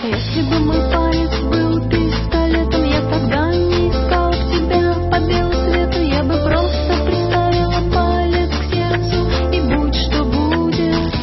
Если бы мой палец был пистолетом, я тогда не искал тебя по белу свету. Я бы просто приставила палец к сердцу, и будь что будет.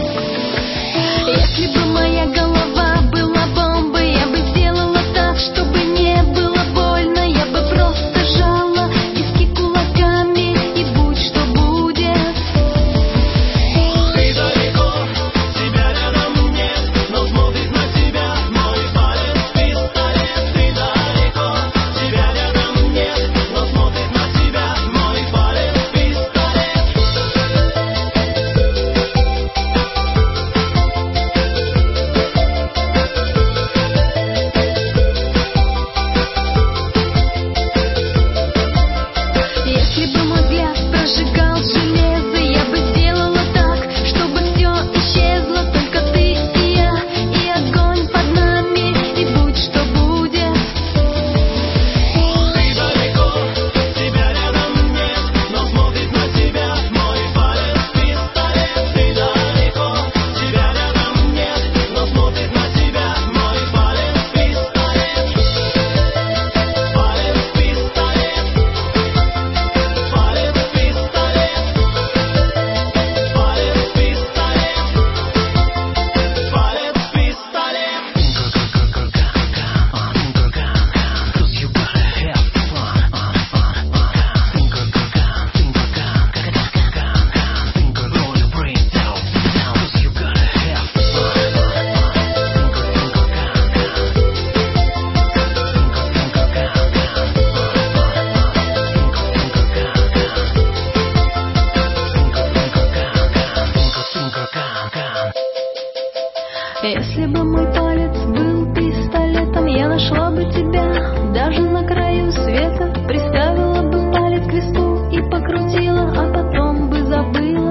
Если бы моя голова была бомбой, я бы сделала так, чтобы не было больно. Я бы просто сжала виски кулаками, и будь что будет. Ты далеко, тебя рядом нет, но смотрит на тебя мой палец пистолет. Ты далеко, тебя рядом нет, но смотрит на тебя мой палец пистолет. Если бы мой взгляд прожигал железо, я бы сделала так, чтобы все исчезло. Только ты и я, и огонь под нами, и будь что будет. Ты далеко, тебя рядом нет, но смотрит на тебя мой палец пистолет. Ты далеко, тебя рядом нет, но смотрит на тебя мой палец пистолет. Палец пистолет. Палец пистолет. Палец пистолет. Палец пистолет. Если бы мой палец был пистолетом, я нашла бы тебя даже на краю света. Приставила бы палец к кресту и покрутила, а потом бы забыла.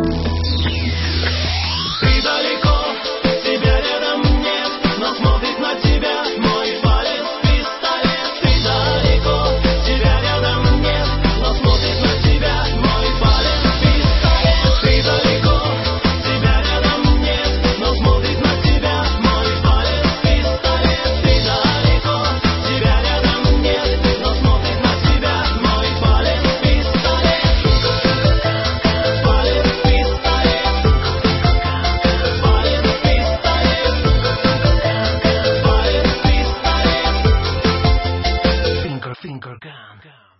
Ты далеко, тебя рядом нет, но смотрит на тебя мой палец пистолет. Ты далеко, тебя рядом нет, но смотрит на тебя мой палец пистолет. Ты далеко, тебя рядом нет, но смотрит на тебя мой палец пистолет. Ты далеко, тебя рядом нет, но смотрит на тебя мой палец пистолет. Палец пистолет. Палец пистолет. Палец пистолет. Finger gun.